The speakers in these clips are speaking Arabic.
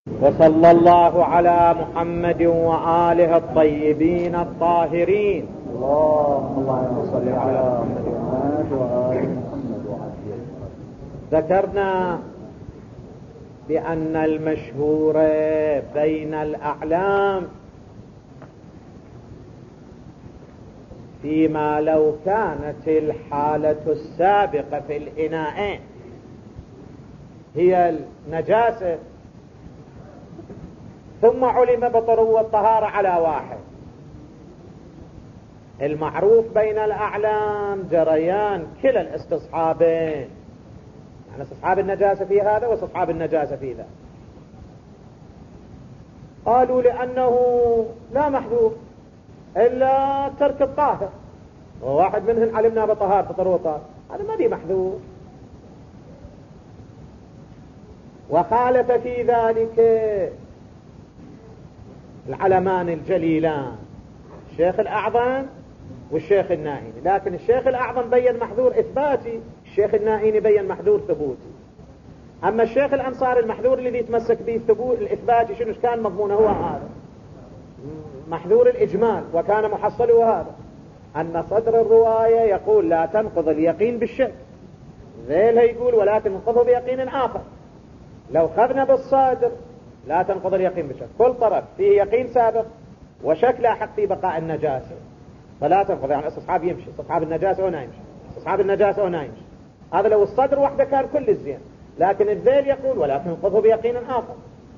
وصلى الله على محمد وآله الطيبين الطاهرين. اللهم صل على محمد وآل محمد وعلى. ذكرنا بأن المشهور بين الأعلام فيما لو كانت الحالة السابقة في الإناءين هي النجاسة ثم علم بطرو الطهارة على واحد، المعروف بين الأعلام جريان كلا الاستصحابين، يعني استصحاب النجاسة في هذا واستصحاب النجاسة في ذا. قالوا لأنه لا محذور إلا ترك الطاهر، وواحد منهم علمنا بطهارة بطرو الطهارة، هذا ما دي محذور. وخالف في ذلك العلمان الجليلان الشيخ الأعظم والشيخ النائيني، لكن الشيخ الأعظم بين محذور إثباتي، الشيخ النائيني بين محذور ثبوتي. أما الشيخ الأنصاري المحذور الذي يتمسك به الثبوت الإثباتي شنو كان مضمونه؟ هو هذا محذور الإجمال، وكان محصله هذا أن صدر الرواية يقول لا تنقض اليقين بالشك، ذيلها يقول ولا تنقضه بيقين آخر. لو خذنا بالصادر لا تنقض اليقين بالشك، كل طرف فيه يقين سابق وشك لاحق في بقاء النجاسة فلا تنقض، يعني استصحاب يمشي، استصحاب النجاسة هنا يمشي، استصحاب النجاسة هنا يمشي. هذا لو الصدر وحده كان كل الزين، لكن الذيل يقول ولا تنقضه بيقين آخر.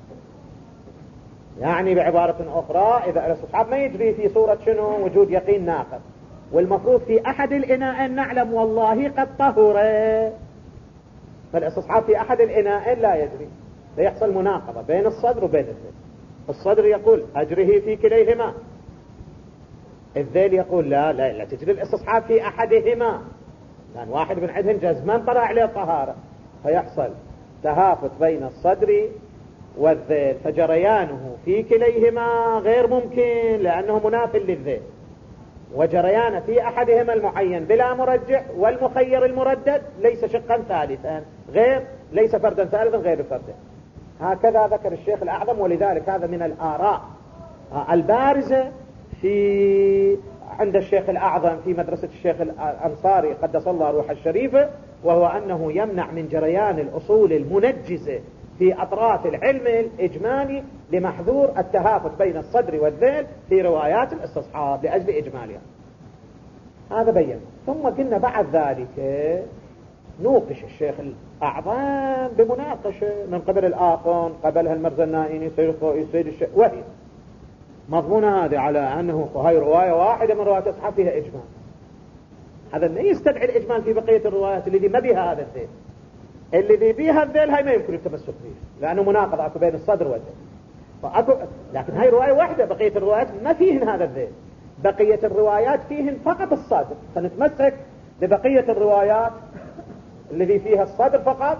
يعني بعبارة أخرى إذا الاستصحاب ما يجري في صورة شنو؟ وجود يقين ناقض، والمفروض في أحد الإناءين نعلم والله قد طهر، فالاستصحاب في أحد الإناءين لا يجري، ليحصل مناقضة بين الصدر وبين الذيل. الصدر يقول أجره في كليهما، الذيل يقول لا تجري الاستصحاب في أحدهما، لأن واحد من عندهم جزمان طلع عليه طهارة، فيحصل تهافت بين الصدر والذيل، فجريانه في كليهما غير ممكن لأنه مناف للذيل، وجريانه في أحدهما المعين بلا مرجح، والمخير المردد ليس شقا ثالثا غير، ليس فردا ثالثا غير فردا. هكذا ذكر الشيخ الأعظم، ولذلك هذا من الآراء البارزة في عند الشيخ الأعظم في مدرسة الشيخ الأنصاري قدس الله روح الشريفة، وهو أنه يمنع من جريان الأصول المنجزة في أطراف العلم الإجمالي لمحذور التهافت بين الصدر والذيل في روايات الاستصحاب لأجل إجمالها. هذا بين. ثم قلنا بعد ذلك نوقش الشيخ الأعظم بمناقشة من قبل الآخر، قبلها المرزا النائيني سيد الخوئي سيد الشيخ، وهي مضمونة هذه على أنه هاي رواية واحدة من روايات الأصحاب فيها إجمال. هذا ما يستدعي الإجمال في بقية الروايات الذي ما بها هذا الذيل، الذي بها الذيل هاي ما يمكن التمسك به لأنه مناقضة أكو بين الصدر والذيل، لكن هاي رواية واحدة، بقية الروايات ما فيهن هذا الذيل، بقية الروايات فيهن فقط الصدر، فنتمسك ببقية الروايات الذي فيها الصدر فقط،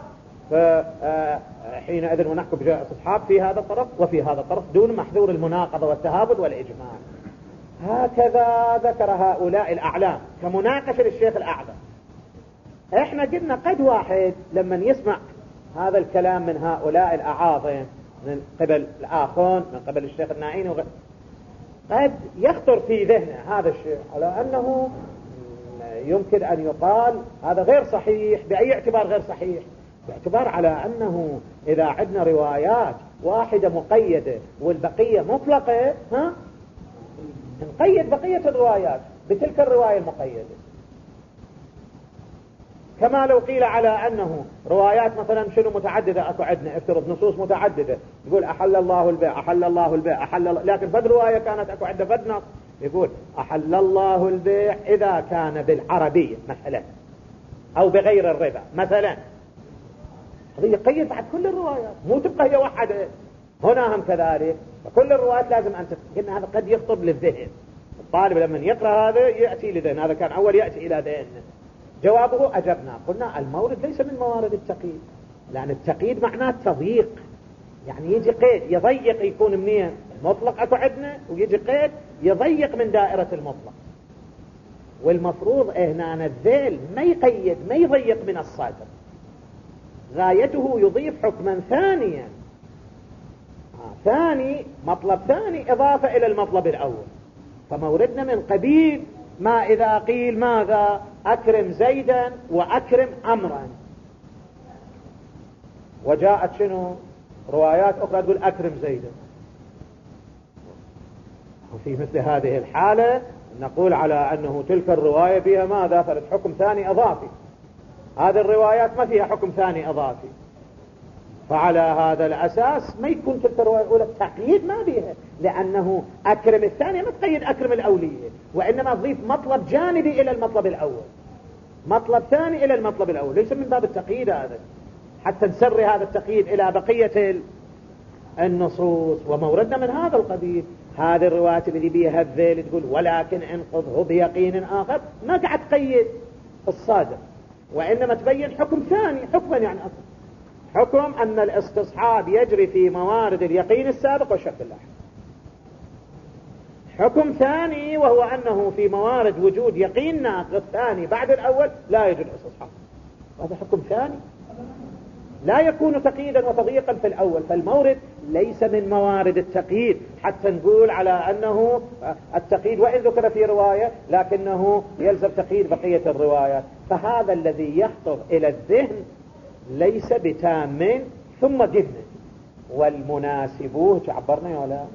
فحينئذ ونحكم باستصحاب في هذا الطرف وفي هذا الطرف دون محذور المناقضة والتهابط والإجمال. هكذا ذكر هؤلاء الأعلام كمناقشة للشيخ الأعظم. احنا قلنا قد واحد لما يسمع هذا الكلام من هؤلاء الأعاظم من قبل الآخون من قبل الشيخ النائيني قد يخطر في ذهنه هذا الشيء على أنه يمكن أن يقال هذا غير صحيح. بأي اعتبار غير صحيح؟ باعتبار على أنه إذا عندنا روايات واحدة مقيدة والبقية مطلقة، نقيد بقية الروايات بتلك الرواية المقيدة، كما لو قيل على أنه روايات مثلا شنو متعددة أكو عندنا، افترض نصوص متعددة يقول أحل الله البيع أحل الله البيع أحل الله، لكن فد رواية كانت أكو عندنا فد نص يقول أحل الله البيع إذا كان بالعربية مثلا أو بغير الربا مثلا، هذا يقيد بعد كل الروايات، مو تبقى هي واحدة. هنا هم كذلك، فكل الروايات لازم أن قلنا هذا قد يخطب للذهن، الطالب لما يقرأ هذا يأتي لذهن، هذا كان أول يأتي إلى ذهن. جوابه أجبنا قلنا المورد ليس من موارد التقييد، لأن التقييد معناه تضييق، يعني يجي قيد يضيق، يكون منين مطلق أكو عندنا ويجي قيد يضيق من دائرة المطلق، والمفروض هنا الذيل ما يقيد ما يضيق من الصدر، غايته يضيف حكما ثانيا ثاني مطلب ثاني إضافة إلى المطلب الأول. فموردنا من قبيل ما إذا قيل ماذا أكرم زيدا وأكرم عمرا، وجاءت شنو روايات أخرى تقول أكرم زيدا، وفي مثل هذه الحالة نقول على أنه تلك الرواية فيها ماذا فرد حكم ثاني إضافي، هذه الروايات ما فيها حكم ثاني إضافي. فعلى هذا الأساس ما يكون تلك الرواية الأولى التقييد ما بيها، لأنه أكرم الثانية ما تقيد أكرم الأولية، وإنما تضيف مطلب جانبي إلى المطلب الأول، مطلب ثاني إلى المطلب الأول، ليس من باب التقييد هذا، حتى نسري هذا التقييد إلى بقية النصوص. وموردنا من هذا القبيل. هذه الروايات اللي بيها الذيل تقول ولكن انقضه بيقين آخر، ما قاعد تقيد الصادق، وإنما تبين حكم ثاني، حكما يعني أصلا حكم أن الاستصحاب يجري في موارد اليقين السابق والشك اللاحق. حكم ثاني وهو أنه في موارد وجود يقين ناقص ثاني بعد الأول لا يجوز الاستصحاب. هذا حكم ثاني لا يكون تقييدا وتضييقا في الأول، فالمورد ليس من موارد التقييد حتى نقول على أنه التقييد وإن ذكر في رواية لكنه يلزم تقييد بقية الروايات. فهذا الذي يخطر إلى الذهن ليس بتام ثم جبن. والمناسبوه تعبرنا ولا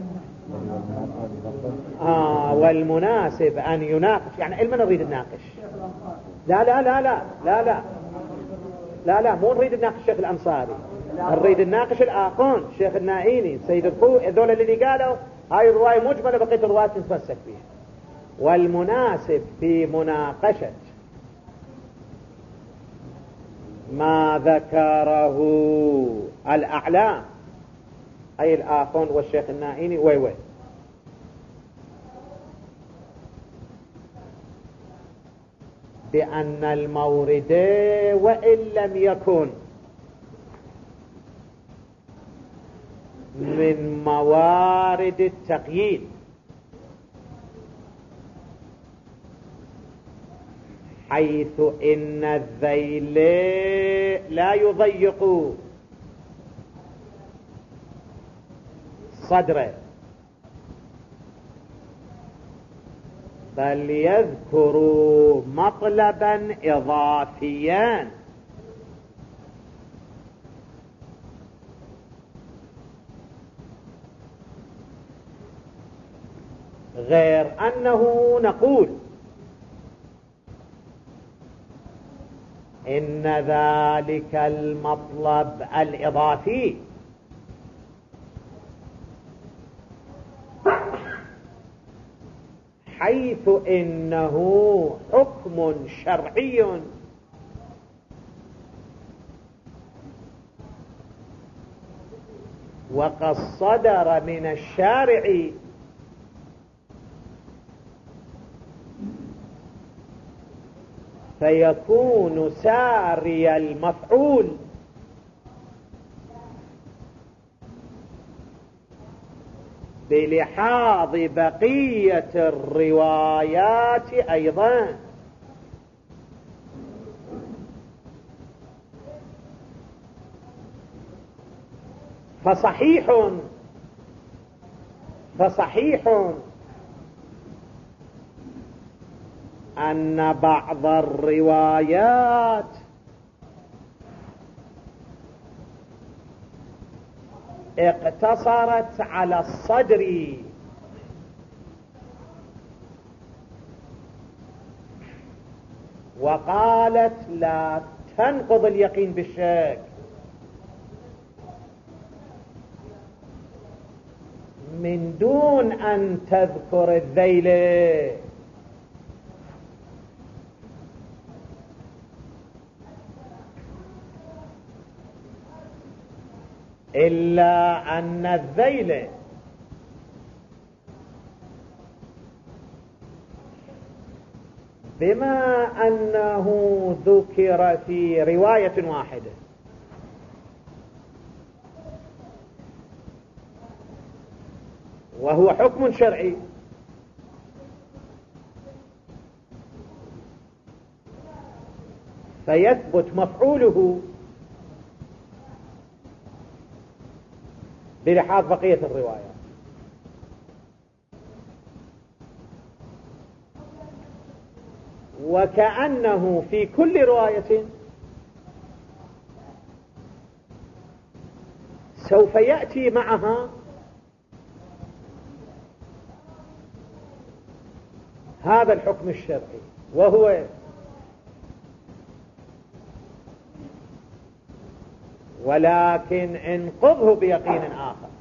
والمناسب أن يناقش، يعني علما نريد نناقش، لا لا لا لا لا لا لا لا مو نريد نناقش الشيخ الأنصاري، نريد نناقش الآخون الشيخ النائيني سيد الخوئي، هذول اللي قالوا هاي الرواية مجملة بقية الروايات نتمسك فيها. والمناسب في مناقشة ما ذكره الأعلام أي الآخون والشيخ النائيني وي بأن المورد وإن لم يكن من موارد التقييد حيث إن الذيل لا يضيق صدره بل يذكروا مطلبا إضافيا غير أنه نقول إن ذلك المطلب الإضافي حيث إنه حكم شرعي وقد صدر من الشارع فيكون ساري المفعول بلحاظ بقية الروايات أيضا. فصحيح أن بعض الروايات اقتصرت على الصدر وقالت لا تنقض اليقين بالشك من دون أن تذكر الذيل، إلا أن الذيل بما أنه ذكر في رواية واحدة وهو حكم شرعي فيثبت مفعوله بلحاظ بقية الروايات. وكأنه في كل رواية سوف يأتي معها هذا الحكم الشرعي، وهو ولكن انقضه بيقين آخر.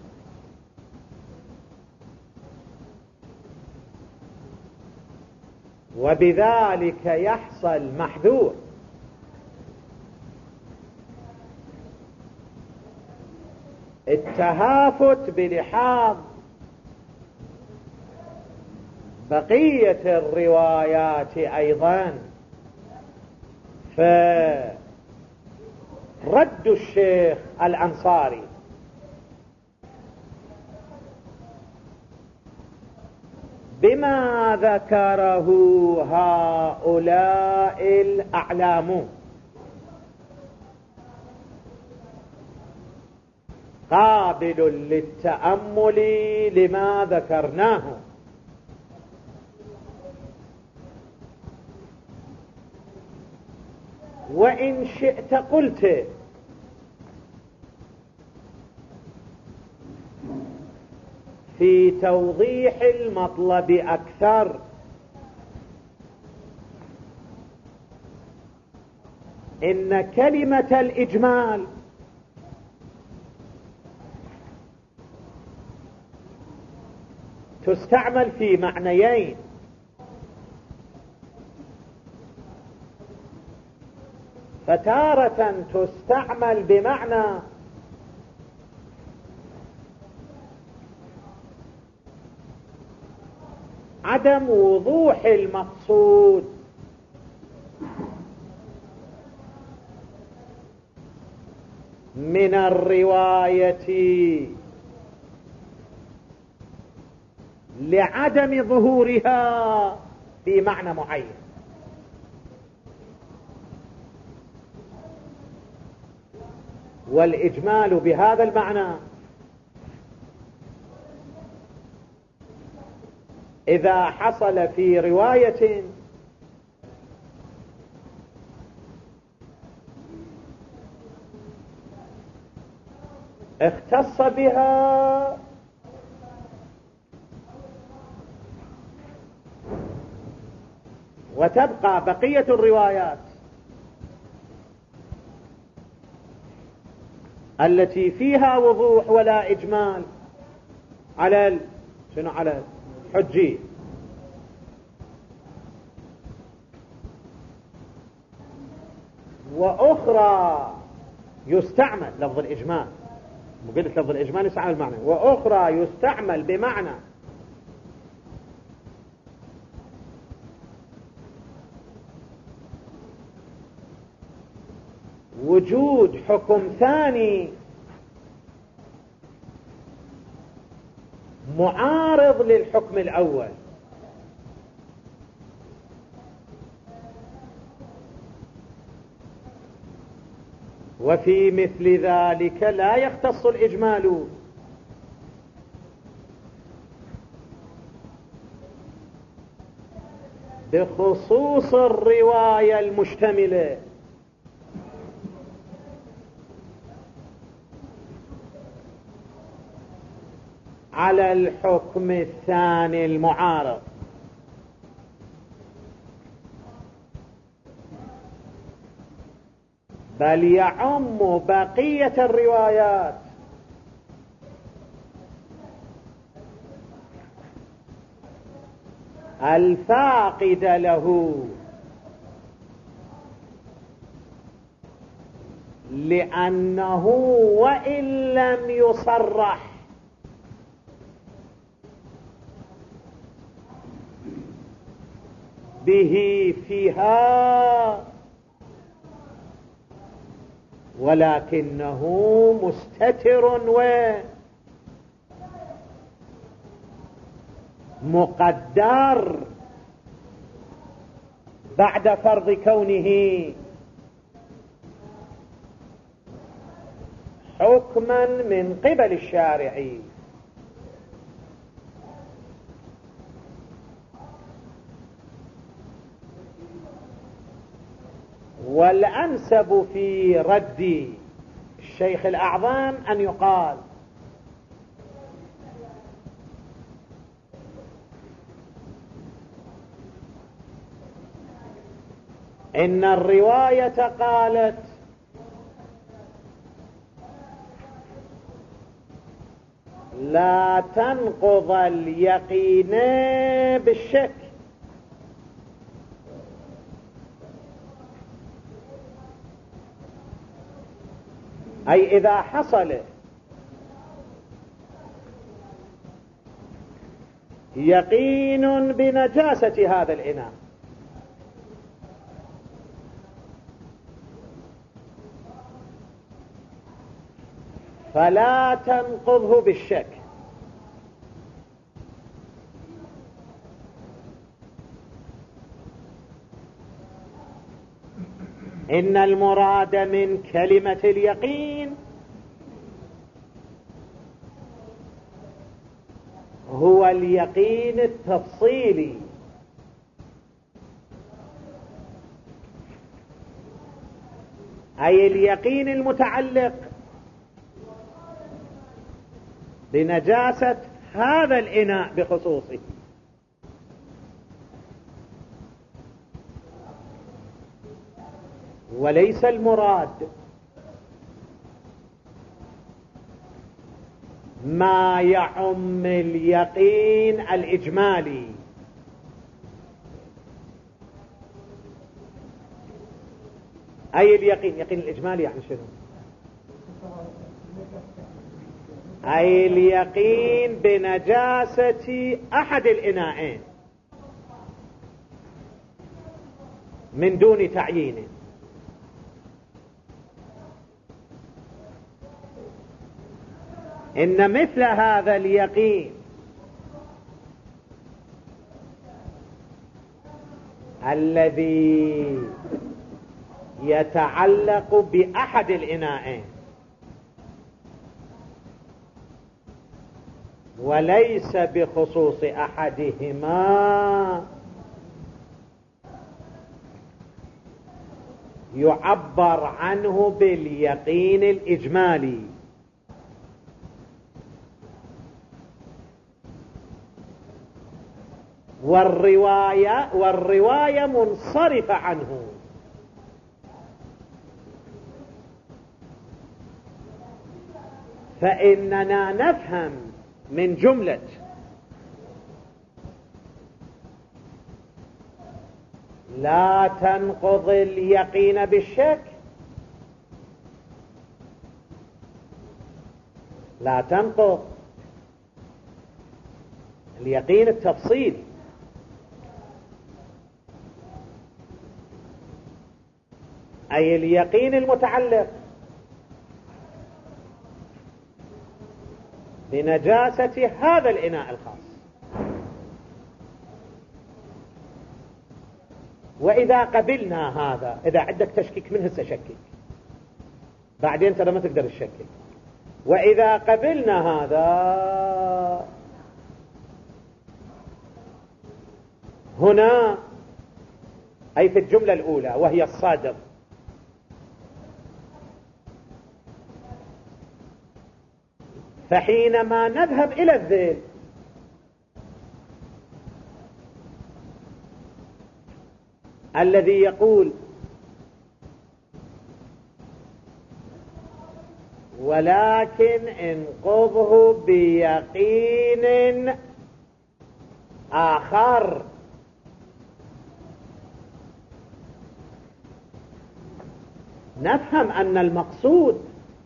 وبذلك يحصل محذور التهافت بلحاظ بقية الروايات أيضا. فرد الشيخ الأنصاري بما ذكره هؤلاء الأعلام قابل للتأمل لما ذكرناه، وإن شئت قلت في توضيح المطلب أكثر إن كلمة الإجمال تستعمل في معنيين: فتارة تستعمل بمعنى عدم وضوح المقصود، من الرواية لعدم ظهورها في معنى معين. والإجمال بهذا المعنى إذا حصل في رواية اختص بها وتبقى بقية الروايات التي فيها وضوح ولا إجمال على شنو؟ على الحجية. وأخرى يستعمل لفظ الإجمال، قلت لفظ الإجمال يستعمل معنى، وأخرى يستعمل بمعنى وجود حكم ثاني معارض للحكم الأول. وفي مثل ذلك لا يختص الإجمال بخصوص الرواية المشتملة على الحكم الثاني المعارض، بل يعم بقية الروايات الفاقدة له، لأنه وإن لم يصرح به فيها ولكنه مستتر ومقدر بعد فرض كونه حكم حكما من قبل الشارع. والأنسب في رد الشيخ الأعظم أن يقال إن الرواية قالت لا تنقض اليقين بالشك، أي إذا حصل يقين بنجاسة هذا الإناء فلا تنقضه بالشك، إن المراد من كلمة اليقين هو اليقين التفصيلي، أي اليقين المتعلق بنجاسة هذا الإناء بخصوصه، وليس المراد ما يعم اليقين الإجمالي، أي اليقين الإجمالي يعني شنو؟ أي اليقين بنجاسة أحد الإناءين من دون تعيين. إن مثل هذا اليقين الذي يتعلق بأحد الإناءين وليس بخصوص أحدهما يعبر عنه باليقين الإجمالي، والرواية منصرفة عنه، فإننا نفهم من جملة لا تنقض اليقين بالشك، لا تنقض اليقين التفصيلي، أي اليقين المتعلق بنجاسة هذا الإناء الخاص. وإذا قبلنا هذا، إذا عندك تشكيك منه سشكك، بعدين ترى ما تقدر تشكك. وإذا قبلنا هذا هنا، أي في الجملة الأولى وهي الصادر، فحينما نذهب إلى الذيل الذي يقول ولكن انقضه بيقين آخر، نفهم أن المقصود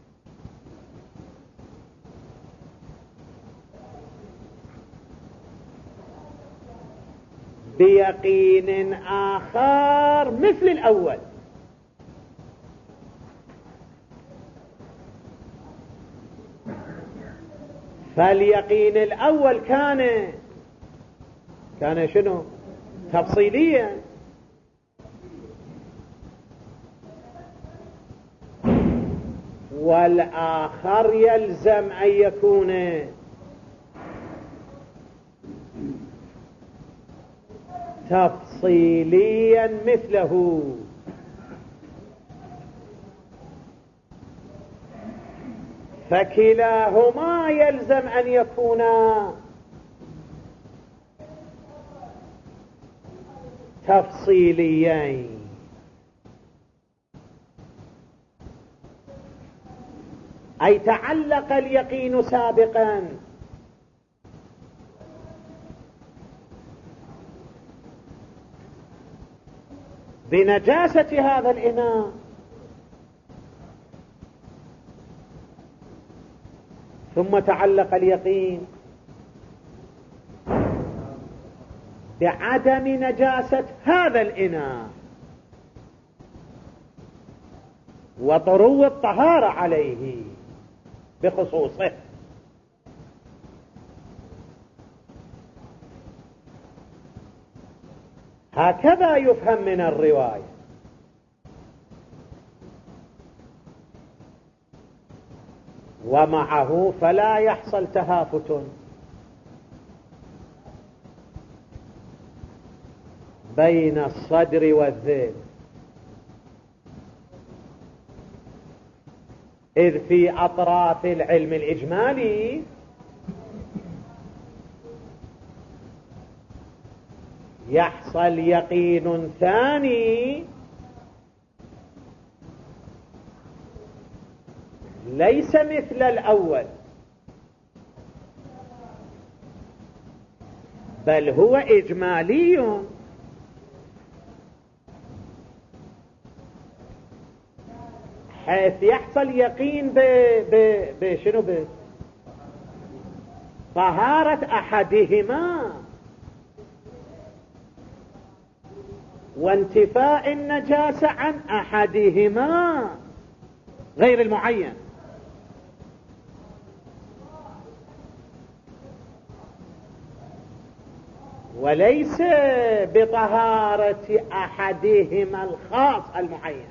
بيقين آخر مثل الأول، فاليقين الأول كان شنو؟ تفصيليا، والآخر يلزم أن يكون تفصيليا مثله. فكلاهما يلزم أن يكونا تفصيليين. أي تعلق اليقين سابقا بنجاسة هذا الإناء، ثم تعلق اليقين بعدم نجاسة هذا الإناء وطرو الطهارة عليه بخصوصه. هكذا يفهم من الرواية. ومعه فلا يحصل تهافت بين الصدر والذيل، إذ في أطراف العلم الإجمالي يحصل يقين ثاني ليس مثل الأول، بل هو إجمالي، حيث يحصل يقين بشنو طهارة أحدهما وانتفاء النجاسة عن أحدهما غير المعين. وليس بطهارة أحدهما الخاص المعين.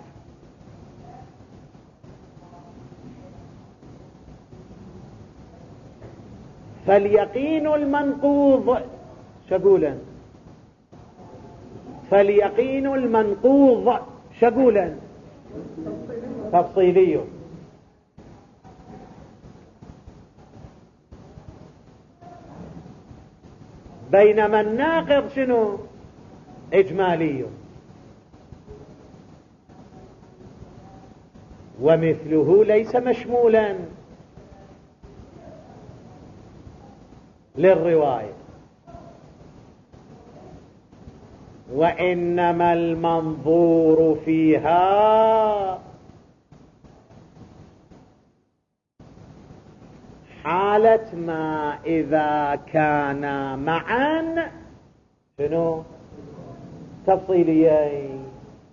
فاليقين المنقوض شقولا، فاليقين المنقوض شقولا تفصيلي، بينما الناقض شنو؟ إجمالي. ومثله ليس مشمولا للرواية، وإنما المنظور فيها حالة ما إذا كان معا شنو؟ تفصيليين.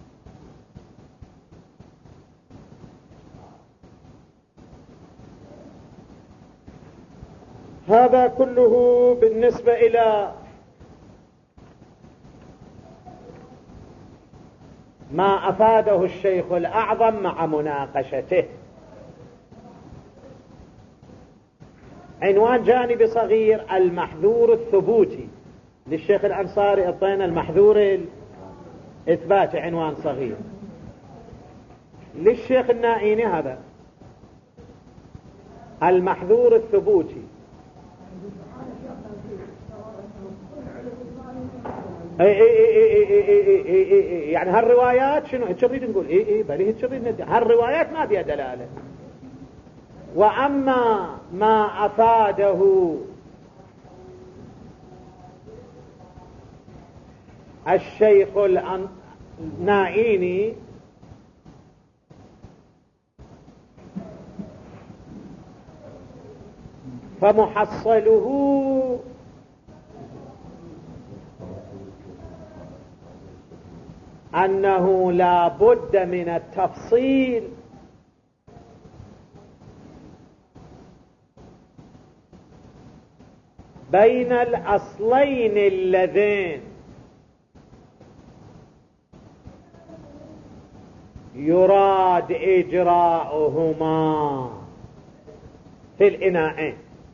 هذا كله بالنسبة إلى ما أفاده الشيخ الأعظم مع مناقشته. عنوان جانبي صغير: المحذور الثبوتي. للشيخ الأنصاري اعطينا المحذور الإثباتي عنوان صغير. للشيخ النائيني هذا المحذور الثبوتي. يعني هالروايات شنو هالشريد نقول بليه هالشريد هالروايات ما بيها دلالة. وأما ما أفاده الشيخ النائيني فمحصله أنه لا بد من التفصيل بين الأصلين اللذين يراد إجراؤهما في الإناءين.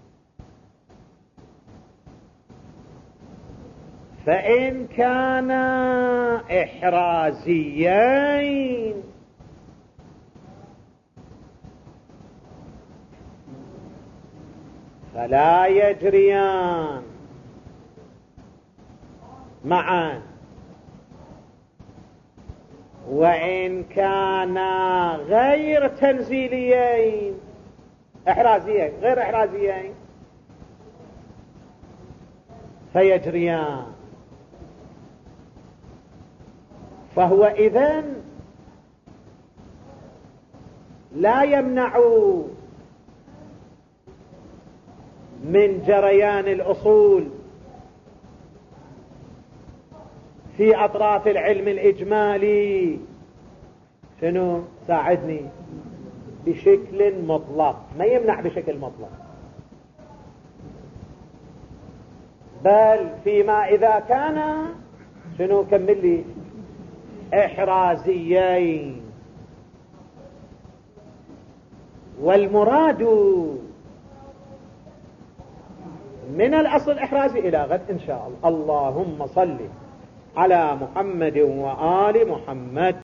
فإن كانا إحرازيين فلا يجريان معا، وإن كانا غير تنزيليين إحرازيين غير إحرازيين فيجريان. فهو إذن لا يمنع من جريان الأصول في أطراف العلم الإجمالي شنو؟ ساعدني. بشكل مطلق، ما يمنع بشكل مطلق، بل فيما إذا كان شنو؟ كمل لي. إحرازيين. والمراد من الأصل الإحرازي إلى غد إن شاء الله. اللهم صل على محمد وآل محمد.